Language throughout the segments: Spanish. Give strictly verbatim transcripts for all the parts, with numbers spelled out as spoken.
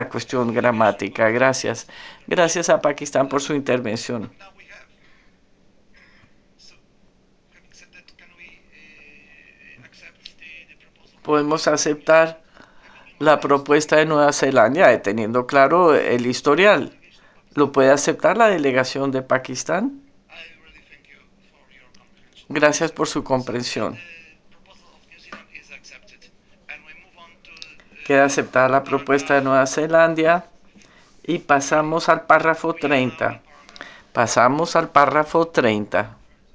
la cuestión gramática. Gracias. Gracias a Pakistán por su intervención. Podemos aceptar la propuesta de Nueva Zelanda, teniendo claro el historial. ¿Lo puede aceptar la delegación de Pakistán? Gracias por su comprensión. Queda aceptada la propuesta de Nueva Zelanda y pasamos al párrafo treinta. Pasamos al párrafo treinta.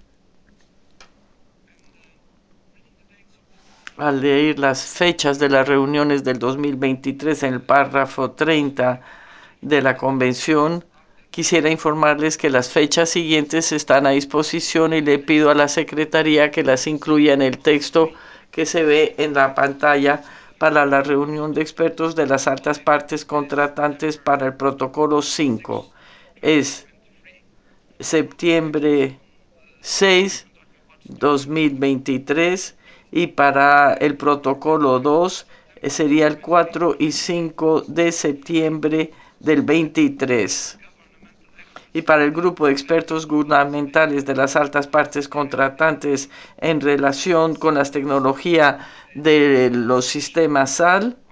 Al leer las fechas de las reuniones del dos mil veintitrés en el párrafo treinta de la convención, quisiera informarles que las fechas siguientes están a disposición y le pido a la Secretaría que las incluya en el texto que se ve en la pantalla para la reunión de expertos de las altas partes contratantes para el protocolo cinco. Es septiembre seis, dos mil veintitrés, y para el protocolo dos sería el cuatro y cinco de septiembre del veintitrés. Y para el grupo de expertos gubernamentales de las altas partes contratantes en relación con las tecnologías de los sistemas S A L,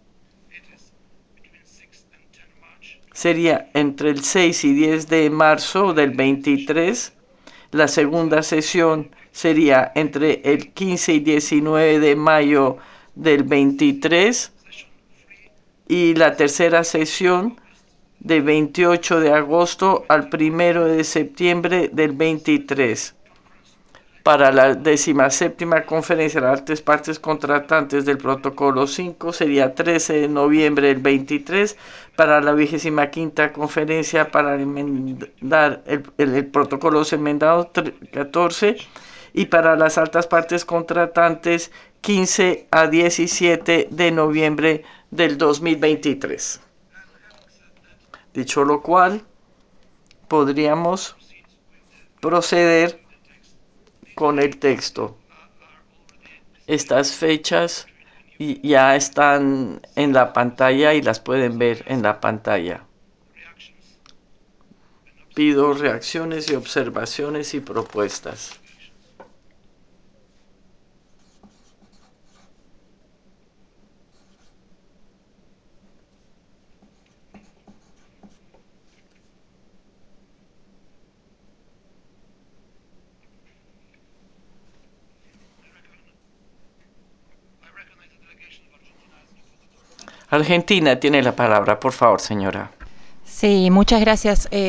sería entre el seis y diez de marzo del veintitrés. La segunda sesión sería entre el quince y diecinueve de mayo del veintitrés. Y la tercera sesión de veintiocho de agosto al primero de septiembre del veintitrés. Para la decimoséptima conferencia de las altas partes contratantes del protocolo cinco sería trece de noviembre del veintitrés. Para la vigésima quinta conferencia para enmendar el, el, el protocolo enmendado catorce. Y para las altas partes contratantes quince a diecisiete de noviembre del dos mil veintitrés. Dicho lo cual, podríamos proceder con el texto. Estas fechas ya están en la pantalla y las pueden ver en la pantalla. Pido reacciones y observaciones y propuestas. Argentina tiene la palabra, por favor, señora. Sí, muchas gracias. Eh,